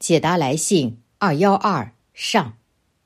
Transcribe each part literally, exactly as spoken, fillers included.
解答来信二一二上。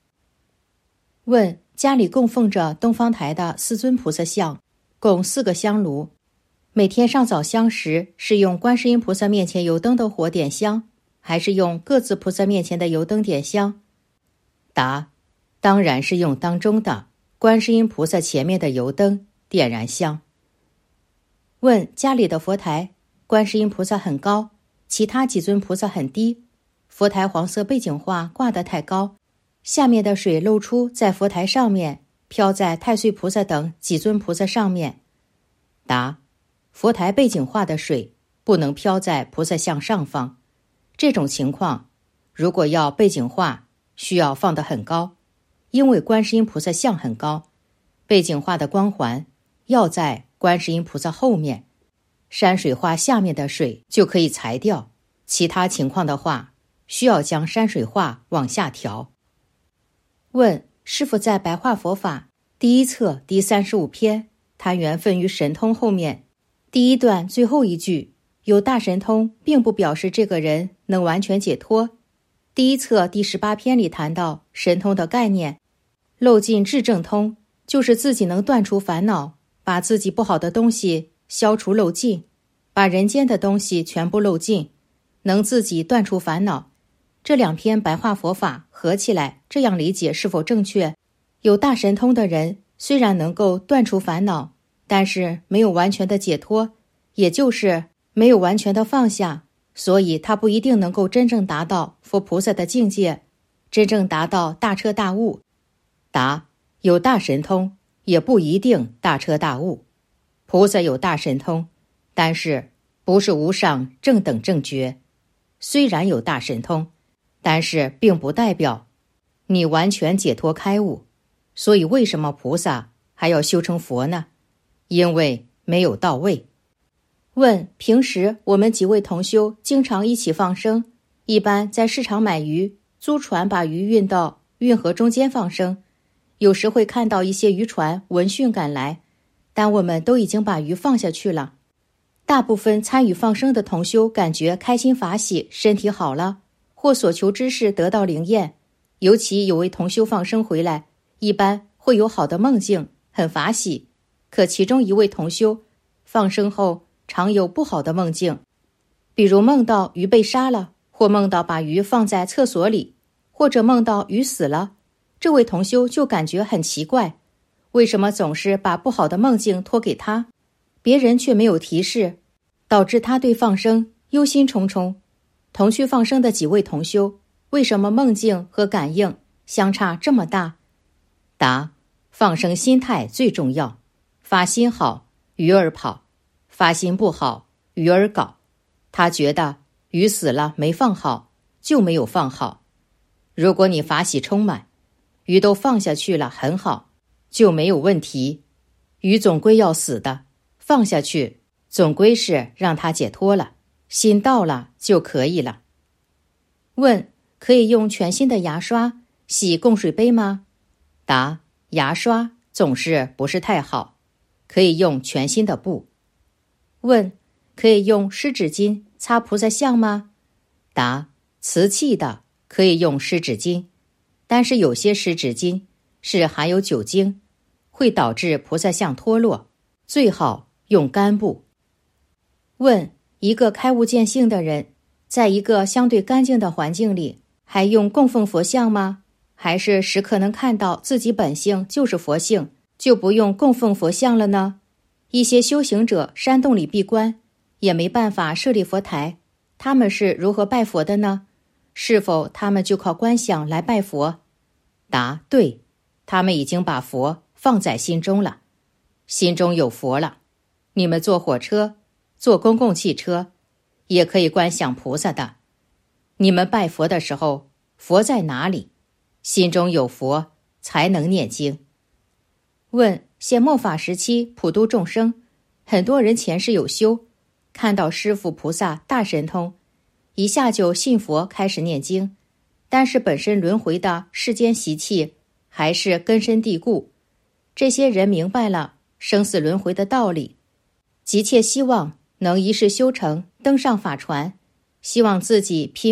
问：家里供奉着东方台的四尊菩萨像，共四个香炉，每天上早香时是用观世音菩萨面前油灯的火点香，还是用各自菩萨面前的油灯点香？答：当然是用当中的观世音菩萨前面的油灯点燃香。问：家里的佛台，观世音菩萨很高，其他几尊菩萨很低，佛台黄色背景画挂得太高，下面的水露出在佛台上面，飘在太岁菩萨等几尊菩萨上面。答：佛台背景画的水不能飘在菩萨像上方，这种情况如果要背景画，需要放得很高，因为观世音菩萨像很高，背景画的光环要在观世音菩萨后面，山水画下面的水就可以裁掉，其他情况的话需要将山水画往下调。问：师父在白话佛法第一册第三十五篇谈缘分于神通后面，第一段最后一句有大神通并不表示这个人能完全解脱。第一册第十八篇里谈到神通的概念，漏尽智正通就是自己能断除烦恼，把自己不好的东西消除漏尽，把人间的东西全部漏尽，能自己断除烦恼。这两篇白话佛法合起来，这样理解是否正确？有大神通的人虽然能够断除烦恼，但是没有完全的解脱，也就是没有完全的放下，所以他不一定能够真正达到佛菩萨的境界，真正达到大彻大悟。答：有大神通也不一定大彻大悟。菩萨有大神通，但是不是无上正等正觉。虽然有大神通，但是并不代表你完全解脱开悟。所以为什么菩萨还要修成佛呢？因为没有到位。问：平时我们几位同修经常一起放生，一般在市场买鱼，租船把鱼运到运河中间放生，有时会看到一些渔船闻讯赶来，但我们都已经把鱼放下去了。大部分参与放生的同修感觉开心法喜，身体好了，或所求之事得到灵验。尤其有位同修放生回来，一般会有好的梦境，很法喜。可其中一位同修放生后常有不好的梦境，比如梦到鱼被杀了，或梦到把鱼放在厕所里，或者梦到鱼死了。这位同修就感觉很奇怪，为什么总是把不好的梦境托给他，别人却没有提示，导致他对放生忧心忡忡。同去放生的几位同修，为什么梦境和感应相差这么大？答：放生心态最重要，发心好，鱼儿跑；发心不好，鱼儿搞。他觉得鱼死了没放好，就没有放好。如果你法喜充满，鱼都放下去了很好，就没有问题。鱼总归要死的，放下去总归是让它解脱了，心到了就可以了。问：可以用全新的牙刷洗供水杯吗？答：牙刷总是不是太好，可以用全新的布。问：可以用湿纸巾擦菩萨像吗？答：瓷器的可以用湿纸巾，但是有些湿纸巾是含有酒精，会导致菩萨像脱落，最好用干布。问：一个开悟见性的人，在一个相对干净的环境里，还用供奉佛像吗？还是时刻能看到自己本性就是佛性，就不用供奉佛像了呢？一些修行者山洞里闭关，也没办法设立佛台，他们是如何拜佛的呢？是否他们就靠观想来拜佛？答：对，他们已经把佛放在心中了，心中有佛了。你们坐火车，坐公共汽车，也可以观想菩萨的。你们拜佛的时候，佛在哪里？心中有佛才能念经。问：现末法时期普度众生，很多人前世有修，看到师父菩萨大神通，一下就信佛开始念经，但是本身轮回的世间习气还是根深蒂固。这些人明白了生死轮回的道理，急切希望能一世修成，登上法船，希望自己拼命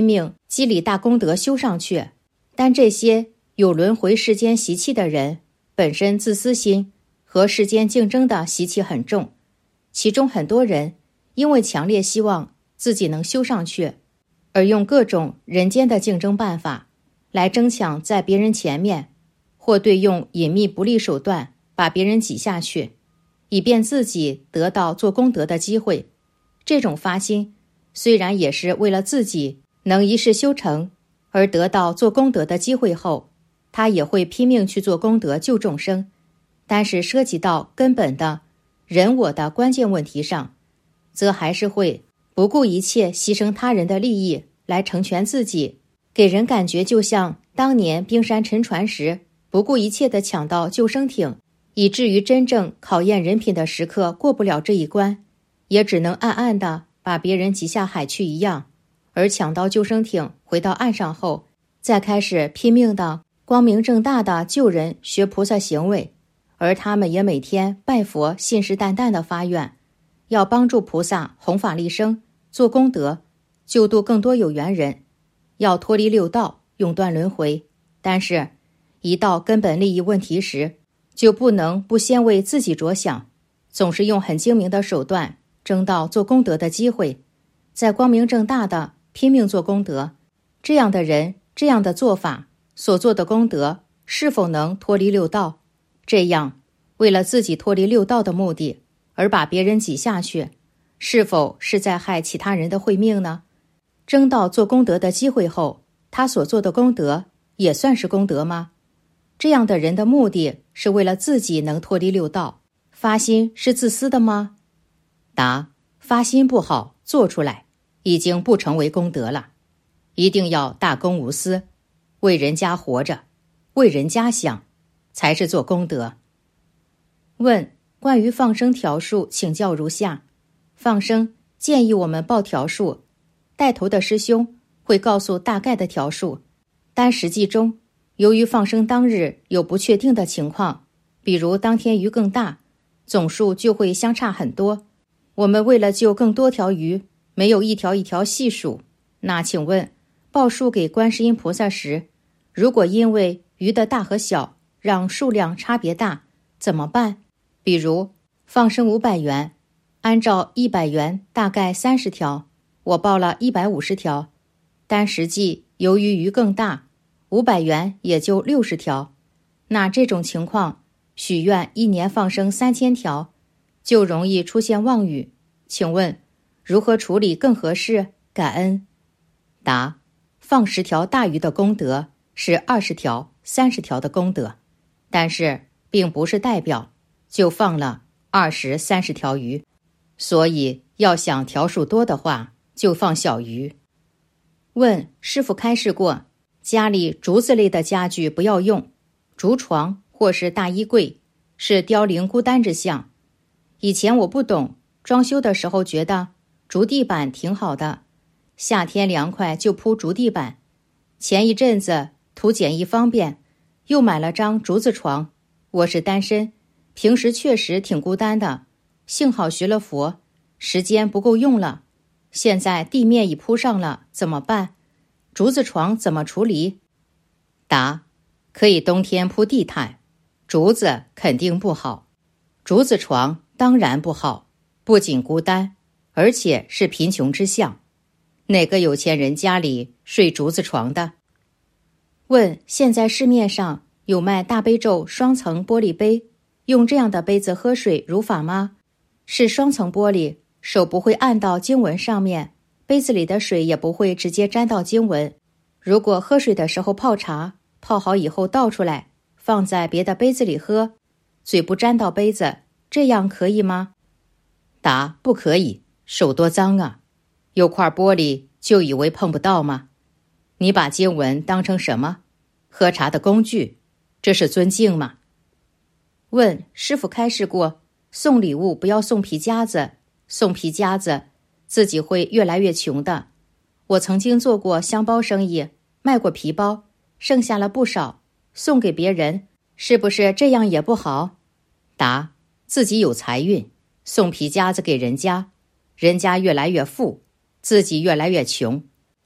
积累大功德修上去。但这些有轮回世间习气的人，本身自私心和世间竞争的习气很重，其中很多人因为强烈希望自己能修上去，而用各种人间的竞争办法来争抢在别人前面，或对用隐秘不利手段把别人挤下去，以便自己得到做功德的机会。这种发心虽然也是为了自己能一世修成而得到做功德的机会后，他也会拼命去做功德救众生，但是涉及到根本的人我的关键问题上，则还是会不顾一切牺牲他人的利益来成全自己，给人感觉就像当年冰山沉船时不顾一切地抢到救生艇，以至于真正考验人品的时刻过不了这一关，也只能暗暗地把别人挤下海去一样。而抢到救生艇回到岸上后，再开始拼命地光明正大地救人学菩萨行为。而他们也每天拜佛，信誓旦旦地发愿，要帮助菩萨弘法利生，做功德，救度更多有缘人，要脱离六道，永断轮回。但是一到根本利益问题时，就不能不先为自己着想，总是用很精明的手段争到做功德的机会，在光明正大的拼命做功德。这样的人，这样的做法所做的功德是否能脱离六道？这样为了自己脱离六道的目的而把别人挤下去，是否是在害其他人的慧命呢？争到做功德的机会后，他所做的功德也算是功德吗？这样的人的目的是为了自己能脱离六道，发心是自私的吗？答：发心不好，做出来已经不成为功德了。一定要大公无私，为人家活着，为人家想，才是做功德。问：关于放生条数请教如下。放生建议我们报条数，带头的师兄会告诉大概的条数，但实际中由于放生当日有不确定的情况，比如当天鱼更大，总数就会相差很多。我们为了救更多条鱼，没有一条一条细数。那请问报数给观世音菩萨时，如果因为鱼的大和小让数量差别大，怎么办？比如放生五百元，按照一百元大概三十条，我报了一百五十条，但实际由于鱼更大，五百元也就六十条。那这种情况，许愿一年放生三千条，就容易出现妄语。请问如何处理更合适？感恩。答：放十条大鱼的功德是二十条、三十条的功德，但是并不是代表就放了二十、三十条鱼，所以要想条数多的话，就放小鱼。问：师父开示过，家里竹子类的家具不要用，竹床或是大衣柜是凋零孤单之象。以前我不懂，装修的时候觉得竹地板挺好的，夏天凉快就铺竹地板。前一阵子图简易方便，又买了张竹子床。我是单身，平时确实挺孤单的，幸好学了佛，时间不够用了。现在地面已铺上了，怎么办？竹子床怎么处理？答：可以冬天铺地毯，竹子肯定不好。竹子床当然不好，不仅孤单，而且是贫穷之象。哪个有钱人家里睡竹子床的？问：现在市面上有卖大悲咒双层玻璃杯，用这样的杯子喝水如法吗？是双层玻璃，手不会按到经文上面，杯子里的水也不会直接沾到经文。如果喝水的时候泡茶，泡好以后倒出来，放在别的杯子里喝，嘴不沾到杯子，这样可以吗？答：不可以，手多脏啊。有块玻璃就以为碰不到吗？你把经文当成什么？喝茶的工具，这是尊敬吗？问：师父开示过，送礼物不要送皮夹子，送皮夹子自己会越来越穷的。我曾经做过箱包生意，卖过皮包，剩下了不少，送给别人，是不是这样也不好？答：自己有财运，送皮夹子给人家，人家越来越富，自己越来越穷，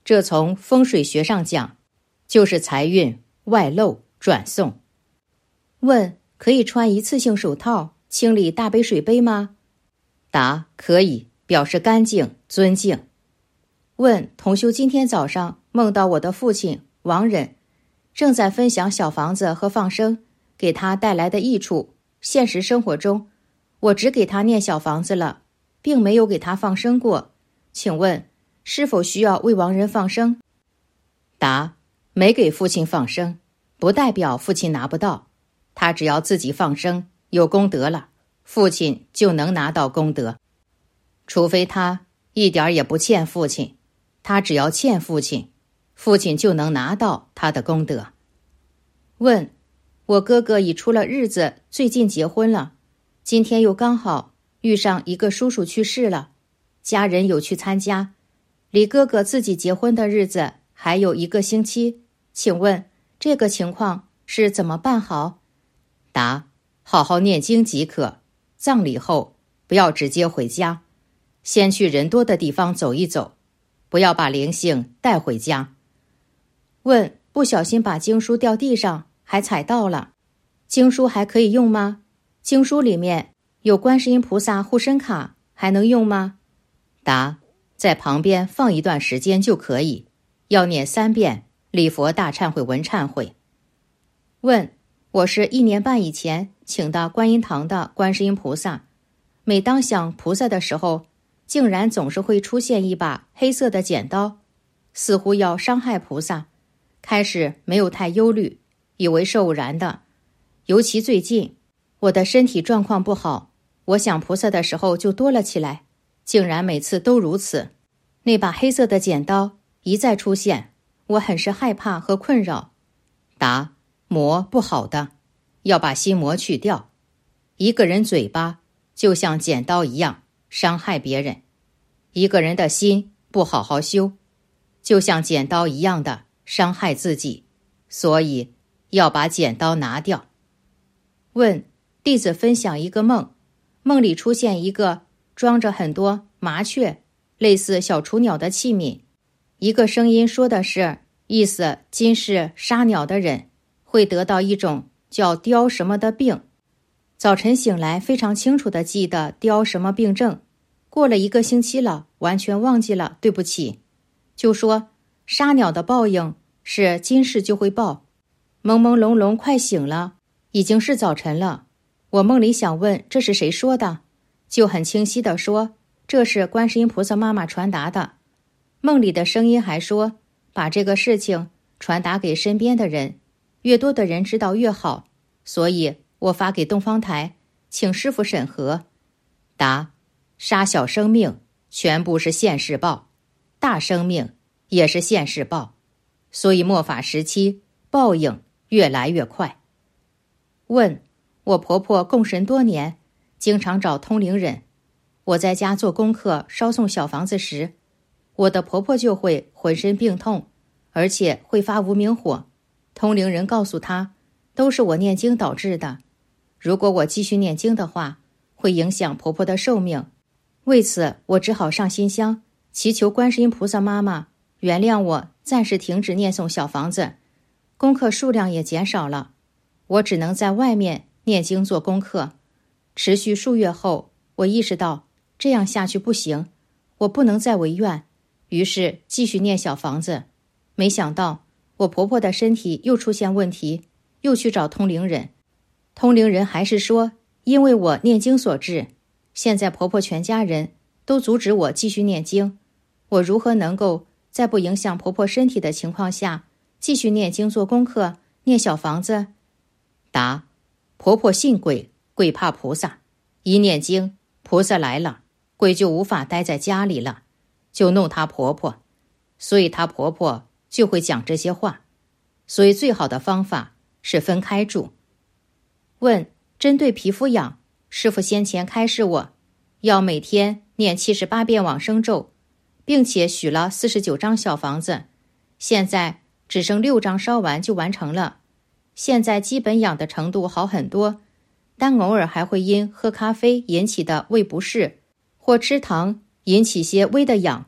这从风水学上讲，就是财运外漏转送。问：可以穿一次性手套清理大杯水杯吗？答：可以，表示干净尊敬。问：同修今天早上梦到我的父亲王忍正在分享小房子和放生给他带来的益处，现实生活中我只给他念小房子了，并没有给他放生过，请问是否需要为亡人放生？答：没给父亲放生不代表父亲拿不到，他只要自己放生有功德了，父亲就能拿到功德。除非他一点也不欠父亲，他只要欠父亲，父亲就能拿到他的功德。问：我哥哥已出了日子，最近结婚了，今天又刚好遇上一个叔叔去世了，家人有去参加，离哥哥自己结婚的日子还有一个星期，请问这个情况是怎么办好？答：好好念经即可，葬礼后不要直接回家，先去人多的地方走一走，不要把灵性带回家。问：不小心把经书掉地上还踩到了，经书还可以用吗？经书里面有观世音菩萨护身卡，还能用吗？答：在旁边放一段时间就可以，要念三遍礼佛大忏悔文忏悔。问：我是一年半以前请到观音堂的观世音菩萨，每当想菩萨的时候，竟然总是会出现一把黑色的剪刀，似乎要伤害菩萨。开始没有太忧虑，以为是偶然的，尤其最近我的身体状况不好，我想菩萨的时候就多了起来，竟然每次都如此。那把黑色的剪刀一再出现，我很是害怕和困扰。答：魔不好的，要把心魔去掉。一个人嘴巴就像剪刀一样伤害别人，一个人的心不好好修，就像剪刀一样的伤害自己，所以要把剪刀拿掉。问：弟子分享一个梦，梦里出现一个装着很多麻雀类似小雏鸟的器皿，一个声音说的是意思今世杀鸟的人会得到一种叫雕什么的病。早晨醒来非常清楚地记得雕什么病症，过了一个星期了完全忘记了，对不起。就说杀鸟的报应是今世就会报。朦朦胧胧快醒了，已经是早晨了。我梦里想问这是谁说的，就很清晰地说这是观世音菩萨妈妈传达的。梦里的声音还说把这个事情传达给身边的人，越多的人知道越好，所以我发给东方台请师父审核。答：杀小生命全部是现世报，大生命也是现世报，所以末法时期报应越来越快。问：我婆婆供神多年，经常找通灵人，我在家做功课烧送小房子时，我的婆婆就会浑身病痛，而且会发无名火，通灵人告诉她都是我念经导致的，如果我继续念经的话会影响婆婆的寿命，为此我只好上新香祈求观世音菩萨妈妈原谅我，暂时停止念诵小房子，功课数量也减少了，我只能在外面念经做功课。持续数月后，我意识到这样下去不行，我不能再违愿，于是继续念小房子。没想到我婆婆的身体又出现问题，又去找通灵人，通灵人还是说因为我念经所致。现在婆婆全家人都阻止我继续念经，我如何能够在不影响婆婆身体的情况下继续念经做功课念小房子？答：婆婆信鬼，鬼怕菩萨，一念经菩萨来了，鬼就无法待在家里了，就弄她婆婆，所以她婆婆就会讲这些话，所以最好的方法是分开住。问：针对皮肤痒，师父先前开示我要每天念七十八遍往生咒，并且许了四十九张小房子，现在只剩六张烧完就完成了，现在基本痒的程度好很多，但偶尔还会因喝咖啡引起的胃不适或吃糖引起些微的痒，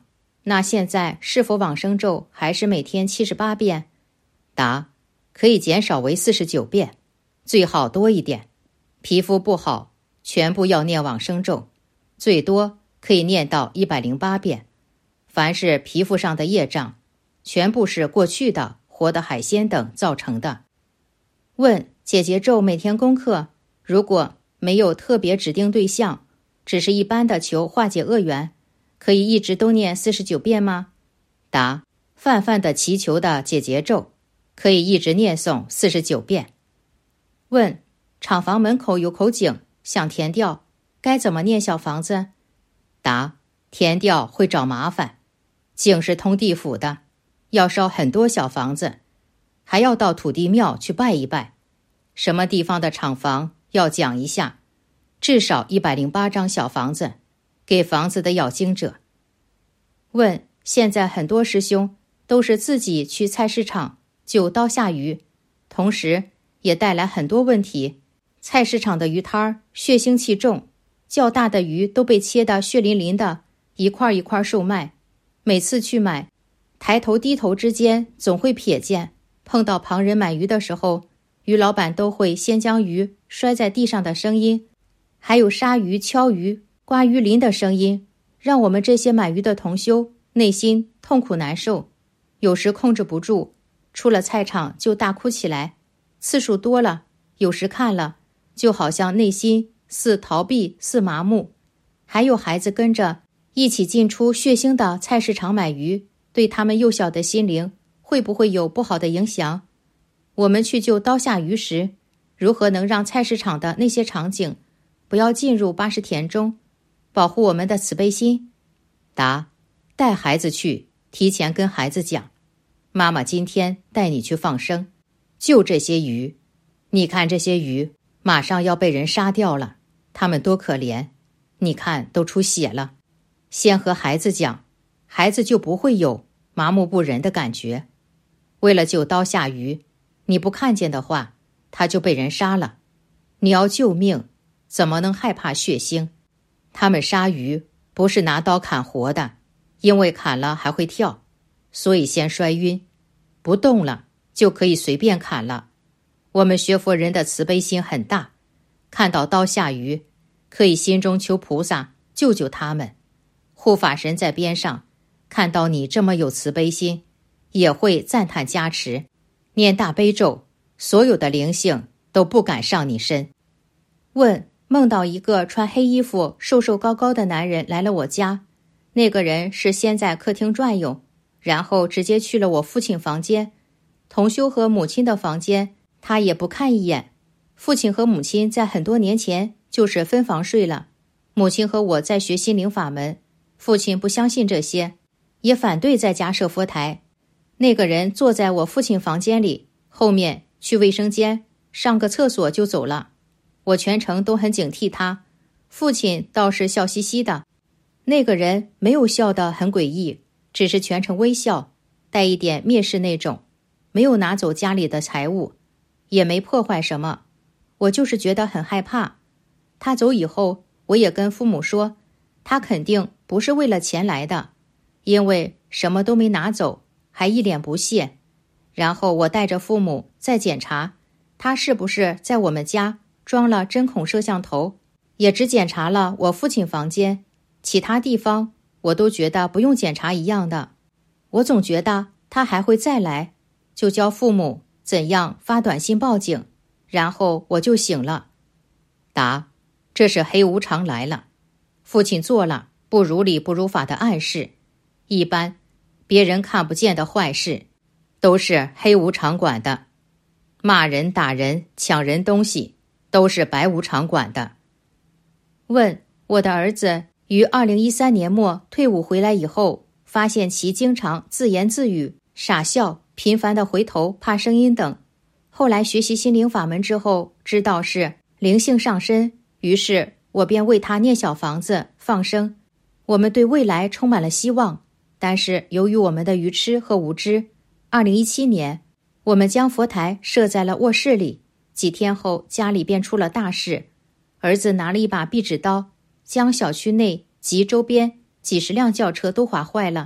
那现在是否往生咒还是每天七十八遍？答：可以减少为四十九遍，最好多一点。皮肤不好，全部要念往生咒，最多可以念到一百零八遍。凡是皮肤上的业障，全部是过去的活的海鲜等造成的。问：解结咒每天功课，如果没有特别指定对象，只是一般的求化解恶缘，可以一直都念四十九遍吗？答：泛泛的祈求的解结咒，可以一直念诵四十九遍。问：厂房门口有口井，想填掉，该怎么念小房子？答：填掉会找麻烦，井是通地府的，要烧很多小房子，还要到土地庙去拜一拜。什么地方的厂房要讲一下，至少一百零八张小房子，给房子的要经者。问：现在很多师兄都是自己去菜市场就刀下鱼，同时也带来很多问题。菜市场的鱼摊儿血腥气重，较大的鱼都被切得血淋淋的，一块一块售卖。每次去买，抬头低头之间总会瞥见，碰到旁人买鱼的时候，鱼老板都会先将鱼摔在地上的声音，还有杀鱼、敲鱼、刮鱼鳞的声音，让我们这些买鱼的同修内心痛苦难受，有时控制不住，出了菜场就大哭起来，次数多了，有时看了就好像内心似逃避似麻木。还有孩子跟着一起进出血腥的菜市场买鱼，对他们幼小的心灵会不会有不好的影响？我们去救刀下鱼时，如何能让菜市场的那些场景不要进入八十田中，保护我们的慈悲心？答：带孩子去，提前跟孩子讲，妈妈今天带你去放生，救这些鱼。你看这些鱼马上要被人杀掉了，他们多可怜，你看都出血了。先和孩子讲，孩子就不会有麻木不仁的感觉。为了救刀下鱼，你不看见的话，他就被人杀了。你要救命，怎么能害怕血腥？他们杀鱼不是拿刀砍活的，因为砍了还会跳，所以先摔晕，不动了就可以随便砍了。我们学佛人的慈悲心很大，看到刀下鱼，可以心中求菩萨救救他们。护法神在边上，看到你这么有慈悲心，也会赞叹加持，念大悲咒，所有的灵性都不敢上你身。问：梦到一个穿黑衣服瘦瘦高高的男人来了我家，那个人是先在客厅转悠，然后直接去了我父亲房间，同修和母亲的房间他也不看一眼。父亲和母亲在很多年前就是分房睡了，母亲和我在学心灵法门，父亲不相信这些，也反对在家设佛台。那个人坐在我父亲房间里，后面去卫生间上个厕所就走了。我全程都很警惕他，父亲倒是笑嘻嘻的，那个人没有笑得很诡异，只是全程微笑，带一点蔑视那种，没有拿走家里的财物，也没破坏什么。我就是觉得很害怕。他走以后，我也跟父母说，他肯定不是为了钱来的，因为什么都没拿走，还一脸不屑。然后我带着父母再检查，他是不是在我们家装了针孔摄像头，也只检查了我父亲房间，其他地方我都觉得不用检查一样的。我总觉得他还会再来，就教父母怎样发短信报警，然后我就醒了。答：这是黑无常来了，父亲做了不如理不如法的暗示，一般别人看不见的坏事都是黑无常管的，骂人打人抢人东西都是白无常管的。问：我的儿子于二零一三年末退伍回来以后，发现其经常自言自语、傻笑、频繁的回头、怕声音等。后来学习心灵法门之后，知道是灵性上身，于是我便为他念小房子放生。我们对未来充满了希望，但是由于我们的愚痴和无知，二零一七年我们将佛台设在了卧室里，几天后家里便出了大事。儿子拿了一把壁纸刀，将小区内及周边几十辆轿车都划坏了，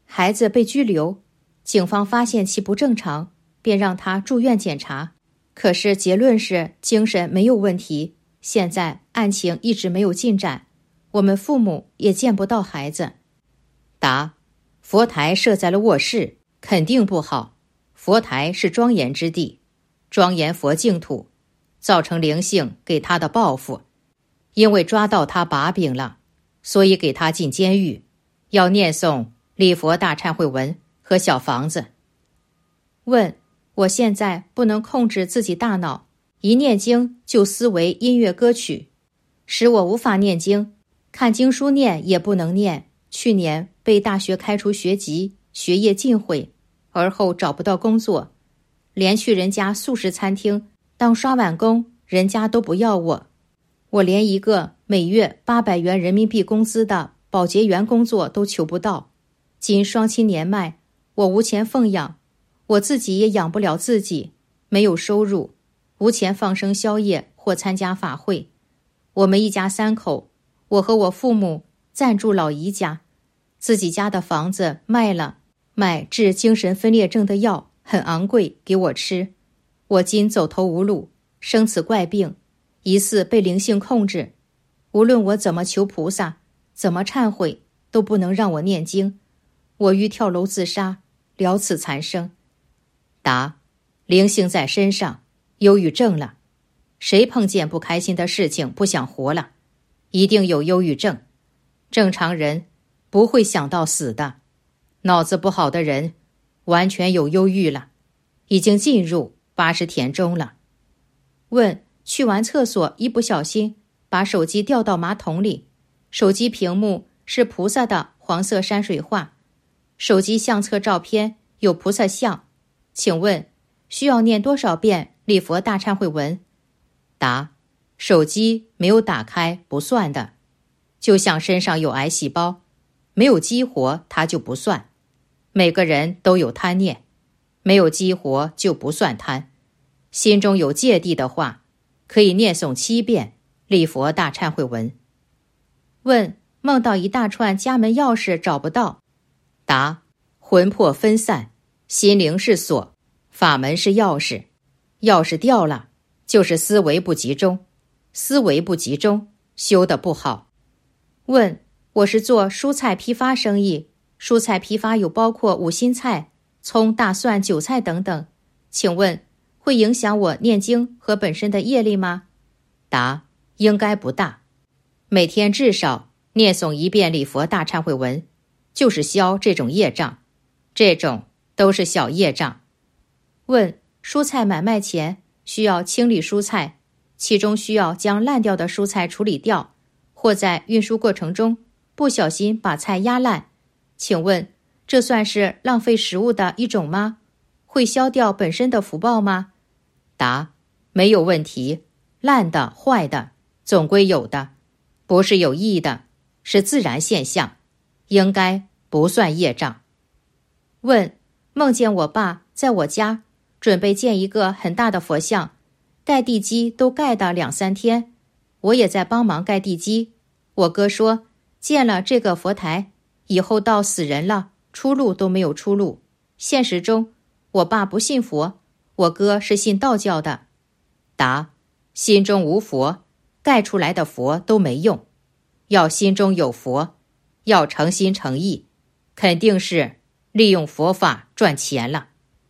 孩子被拘留，警方发现其不正常，便让他住院检查，可是结论是精神没有问题。现在案情一直没有进展，我们父母也见不到孩子。答：佛台设在了卧室，肯定不好。佛台是庄严之地，庄严佛净土，造成灵性给他的报复，因为抓到他把柄了，所以给他进监狱，要念诵礼佛大忏悔文和小房子。问：我现在不能控制自己大脑，一念经就思维音乐歌曲，使我无法念经，看经书念也不能念。去年被大学开除学籍，学业尽毁，而后找不到工作，连去人家素食餐厅当刷碗工，人家都不要我。我连一个每月八百元人民币工资的保洁员工作都求不到。今双亲年迈，我无钱奉养，我自己也养不了自己，没有收入，无钱放生宵夜或参加法会。我们一家三口，我和我父母暂住老姨家，自己家的房子卖了，买治精神分裂症的药很昂贵给我吃。我今走投无路，生此怪病，疑似被灵性控制。无论我怎么求菩萨，怎么忏悔，都不能让我念经。我欲跳楼自杀，了此残生。答：灵性在身上，忧郁症了。谁碰见不开心的事情不想活了，一定有忧郁症。正常人不会想到死的，脑子不好的人完全有忧郁了，已经进入八十田中了。问：去完厕所一不小心把手机掉到马桶里，手机屏幕是菩萨的黄色山水画，手机相册照片有菩萨像，请问需要念多少遍礼佛大忏悔文？答：手机没有打开不算的，就像身上有癌细胞，没有激活它就不算。每个人都有贪念，没有激活就不算贪。心中有芥蒂的话，可以念诵七遍礼佛大忏悔文。问：梦到一大串家门钥匙找不到。答：魂魄分散，心灵是锁，法门是钥匙，钥匙掉了就是思维不集中，思维不集中修得不好。问：我是做蔬菜批发生意，蔬菜批发有包括五辛菜、葱、大蒜、韭菜等等，请问会影响我念经和本身的业力吗？答：应该不大。每天至少念诵一遍礼佛大忏悔文，就是消这种业障，这种都是小业障。问：蔬菜买卖前需要清理蔬菜，其中需要将烂掉的蔬菜处理掉，或在运输过程中不小心把菜压烂，请问这算是浪费食物的一种吗？会消掉本身的福报吗？答：没有问题，烂的坏的总归有的，不是有意的，是自然现象，应该不算业障。问：梦见我爸在我家准备建一个很大的佛像，盖地基都盖的两三天，我也在帮忙盖地基。我哥说建了这个佛台以后到死人了，出路都没有出路。现实中我爸不信佛，我哥是信道教的。答：心中无佛，盖出来的佛都没用，要心中有佛，要诚心诚意，肯定是利用佛法赚钱了。